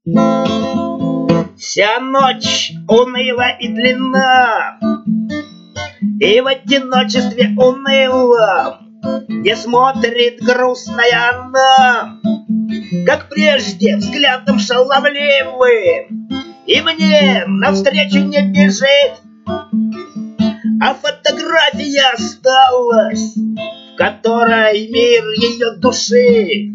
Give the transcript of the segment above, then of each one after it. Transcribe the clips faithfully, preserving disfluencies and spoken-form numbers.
Вся ночь уныла и длинна, и в одиночестве унылом не смотрит грустная она, как прежде, взглядом шаловливым, и мне навстречу не бежит, а фотография осталась, в которой мир ее души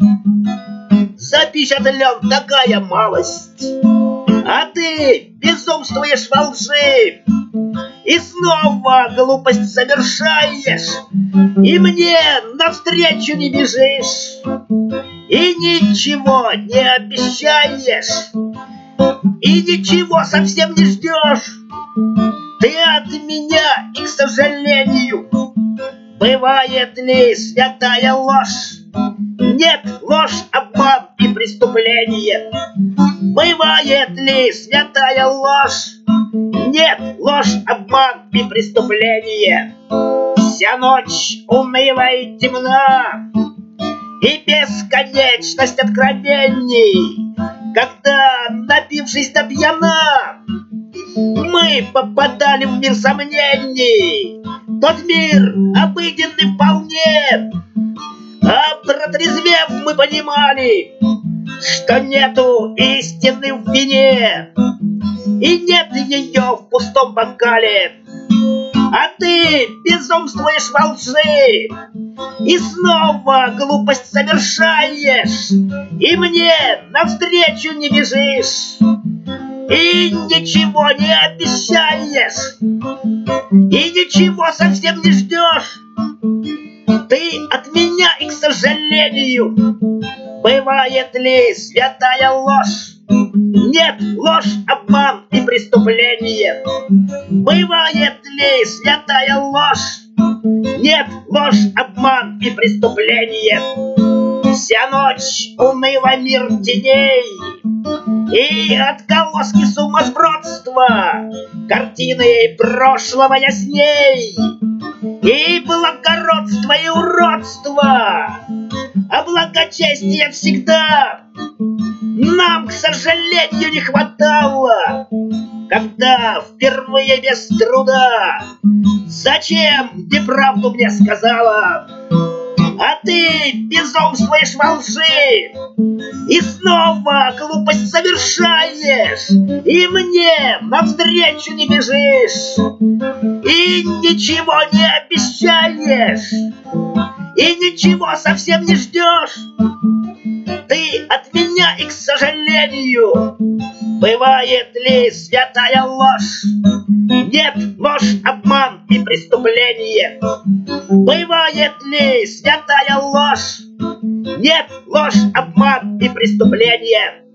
запечатлен, такая малость. А ты безумствуешь во лжи и снова глупость совершаешь, и мне навстречу не бежишь, и ничего не обещаешь, и ничего совсем не ждешь. Ты от меня, и, к сожалению, бывает ли святая ложь? Нет, ложь, обман и преступление. Бывает ли святая ложь? Нет, ложь, обман и преступление. Вся ночь уныла и темна, и бесконечность откровений, когда, напившись до пьяна, мы попадали в мир сомнений. Тот мир обыденный вполне, а протрезвев мы понимали, что нету истины в вине, и нет ее в пустом бокале. А ты безумствуешь во лжи и снова глупость совершаешь, и мне навстречу не бежишь, и ничего не обещаешь, и ничего совсем не ждешь. Ты от меня, и, к сожалению, бывает ли святая ложь? Нет, ложь, обман и преступление. Бывает ли святая ложь? Нет, ложь, обман и преступление. Вся ночь уныла мир теней, и отголоски сумасбродства, картины прошлого ясней, и благородство, и уродство, а благочестия всегда нам, к сожалению, не хватало, когда впервые без труда зачем ты правду мне сказала. А ты безумствуешь во лжи и снова глупость совершаешь, и мне навстречу не бежишь, и ничего не обещаешь, и ничего совсем не ждешь. Ты от меня, и, к сожалению, бывает ли святая ложь? Нет, ложь, обман и преступление. Бывает ли святая ложь? Нет, ложь, обман и преступление.